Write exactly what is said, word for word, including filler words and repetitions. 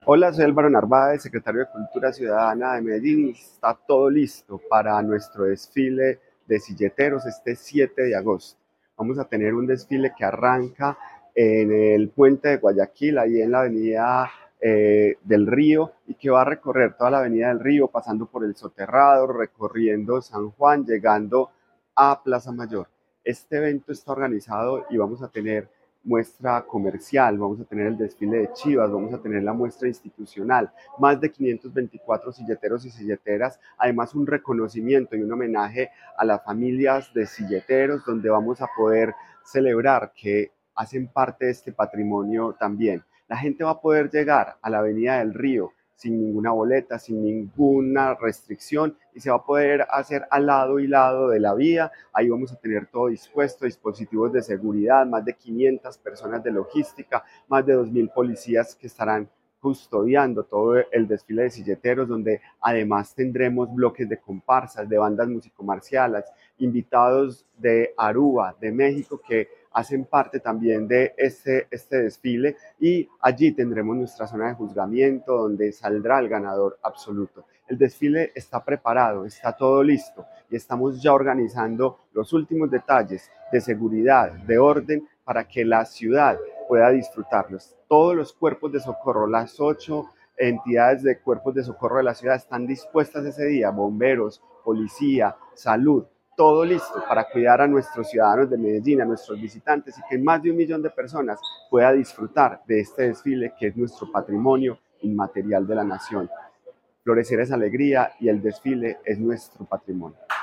Hola, soy Álvaro Narváez, secretario de Cultura Ciudadana de Medellín, y está todo listo para nuestro desfile de silleteros este siete de agosto. Vamos a tener un desfile que arranca en el puente de Guayaquil, ahí en la avenida eh, del Río, y que va a recorrer toda la avenida del Río, pasando por el Soterrado, recorriendo San Juan, llegando a Plaza Mayor. Este evento está organizado y vamos a tener muestra comercial, vamos a tener el desfile de Chivas, vamos a tener la muestra institucional, más de quinientos veinticuatro silleteros y silleteras, además un reconocimiento y un homenaje a las familias de silleteros, donde vamos a poder celebrar que hacen parte de este patrimonio también. La gente va a poder llegar a la Avenida del Río sin ninguna boleta, sin ninguna restricción, y se va a poder hacer al lado y lado de la vía. Ahí vamos a tener todo dispuesto, dispositivos de seguridad, más de quinientas personas de logística, más de dos mil policías que estarán custodiando todo el desfile de silleteros, donde además tendremos bloques de comparsas, de bandas musicomarciales, invitados de Aruba, de México, que hacen parte también de este, este desfile, y allí tendremos nuestra zona de juzgamiento donde saldrá el ganador absoluto. El desfile está preparado, está todo listo y estamos ya organizando los últimos detalles de seguridad, de orden, para que la ciudad pueda disfrutarlos. Todos los cuerpos de socorro, las ocho entidades de cuerpos de socorro de la ciudad están dispuestas ese día, bomberos, policía, salud, todo listo para cuidar a nuestros ciudadanos de Medellín, a nuestros visitantes, y que más de un millón de personas pueda disfrutar de este desfile que es nuestro patrimonio inmaterial de la nación. Florecer es alegría y el desfile es nuestro patrimonio.